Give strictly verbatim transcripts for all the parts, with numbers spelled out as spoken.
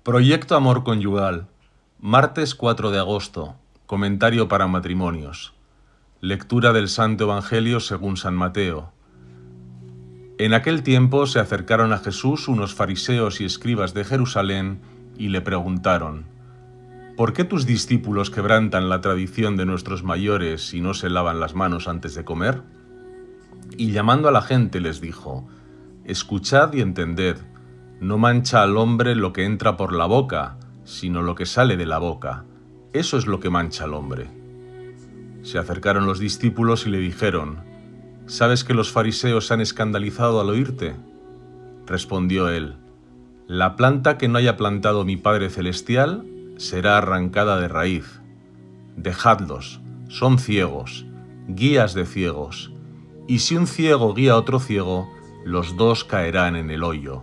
Proyecto Amor Conyugal, martes cuatro de agosto, comentario para matrimonios. Lectura del Santo Evangelio según San Mateo. En aquel tiempo se acercaron a Jesús unos fariseos y escribas de Jerusalén y le preguntaron: ¿por qué tus discípulos quebrantan la tradición de nuestros mayores y no se lavan las manos antes de comer? Y llamando a la gente les dijo: escuchad y entended. No mancha al hombre lo que entra por la boca, sino lo que sale de la boca. Eso es lo que mancha al hombre. Se acercaron los discípulos y le dijeron: ¿sabes que los fariseos se han escandalizado al oírte? Respondió él: la planta que no haya plantado mi Padre Celestial será arrancada de raíz. Dejadlos, son ciegos, guías de ciegos, y si un ciego guía a otro ciego, los dos caerán en el hoyo.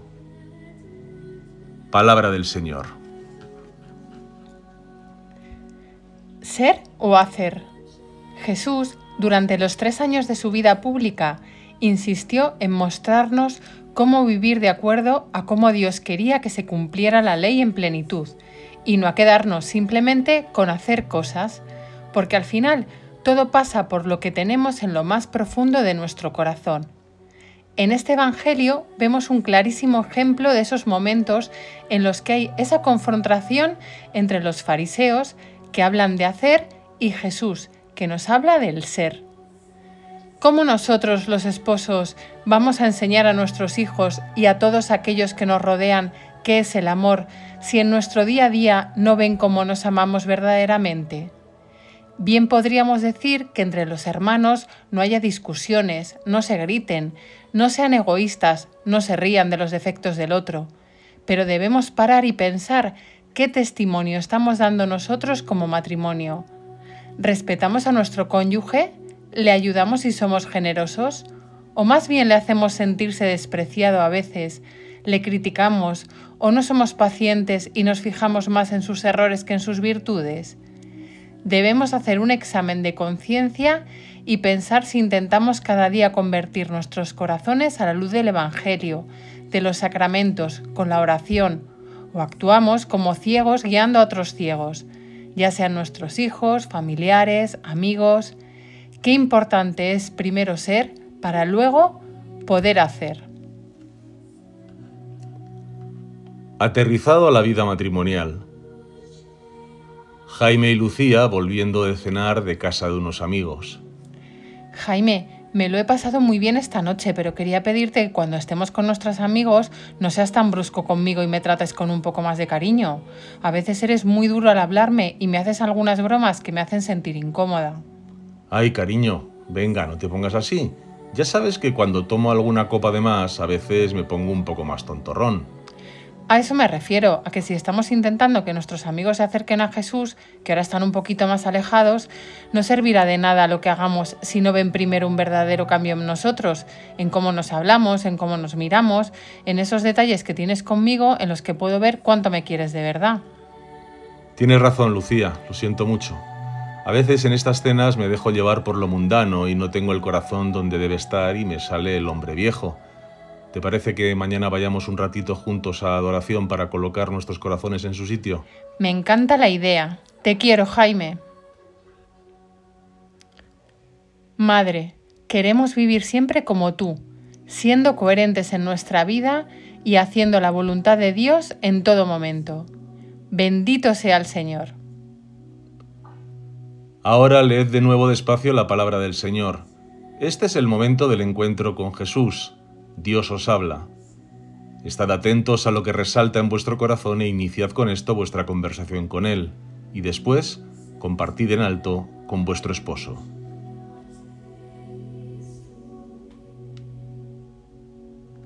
Palabra del Señor. ¿Ser o hacer? Jesús, durante los tres años de su vida pública, insistió en mostrarnos cómo vivir de acuerdo a cómo Dios quería que se cumpliera la ley en plenitud, y no a quedarnos simplemente con hacer cosas, porque al final todo pasa por lo que tenemos en lo más profundo de nuestro corazón. En este Evangelio vemos un clarísimo ejemplo de esos momentos en los que hay esa confrontación entre los fariseos, que hablan de hacer, y Jesús, que nos habla del ser. ¿Cómo nosotros, los esposos, vamos a enseñar a nuestros hijos y a todos aquellos que nos rodean qué es el amor, si en nuestro día a día no ven cómo nos amamos verdaderamente? Bien podríamos decir que entre los hermanos no haya discusiones, no se griten, no sean egoístas, no se rían de los defectos del otro, pero debemos parar y pensar qué testimonio estamos dando nosotros como matrimonio. ¿Respetamos a nuestro cónyuge? ¿Le ayudamos y somos generosos? ¿O más bien le hacemos sentirse despreciado a veces, le criticamos o no somos pacientes y nos fijamos más en sus errores que en sus virtudes? Debemos hacer un examen de conciencia y pensar si intentamos cada día convertir nuestros corazones a la luz del Evangelio, de los sacramentos, con la oración, o actuamos como ciegos guiando a otros ciegos, ya sean nuestros hijos, familiares, amigos. Qué importante es primero ser para luego poder hacer. Aterrizado a la vida matrimonial. Jaime y Lucía volviendo de cenar de casa de unos amigos. Jaime, me lo he pasado muy bien esta noche, pero quería pedirte que cuando estemos con nuestros amigos no seas tan brusco conmigo y me trates con un poco más de cariño. A veces eres muy duro al hablarme y me haces algunas bromas que me hacen sentir incómoda. Ay, cariño, venga, no te pongas así. Ya sabes que cuando tomo alguna copa de más, a veces me pongo un poco más tontorrón. A eso me refiero, a que si estamos intentando que nuestros amigos se acerquen a Jesús, que ahora están un poquito más alejados, no servirá de nada lo que hagamos si no ven primero un verdadero cambio en nosotros, en cómo nos hablamos, en cómo nos miramos, en esos detalles que tienes conmigo en los que puedo ver cuánto me quieres de verdad. Tienes razón, Lucía, lo siento mucho. A veces en estas cenas me dejo llevar por lo mundano y no tengo el corazón donde debe estar y me sale el hombre viejo. ¿Te parece que mañana vayamos un ratito juntos a adoración para colocar nuestros corazones en su sitio? Me encanta la idea. Te quiero, Jaime. Madre, queremos vivir siempre como tú, siendo coherentes en nuestra vida y haciendo la voluntad de Dios en todo momento. Bendito sea el Señor. Ahora leed de nuevo despacio la palabra del Señor. Este es el momento del encuentro con Jesús. Dios os habla. Estad atentos a lo que resalta en vuestro corazón e iniciad con esto vuestra conversación con Él, y después compartid en alto con vuestro esposo.